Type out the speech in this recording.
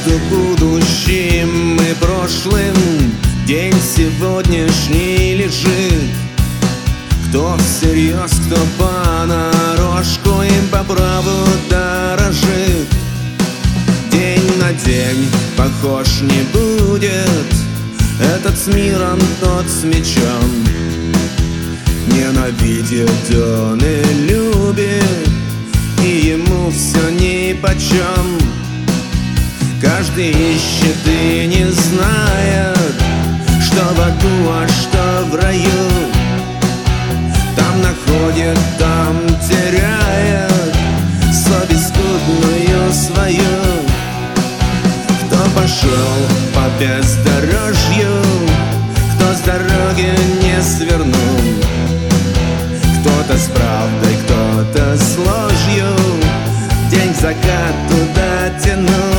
между будущим и прошлым день сегодняшний лежит. Кто всерьез, кто понарошку, им по праву дорожит. День на день похож не будет, этот с миром, тот с мечом. Ненавидит он и любит, и ему все нипочем. Каждый ищет и не знает, что в аду, а что в раю. Там находит, там теряет совесть скудную свою. Кто пошел по бездорожью, кто с дороги не свернул, кто-то с правдой, кто-то с ложью, день в закат туда тянул.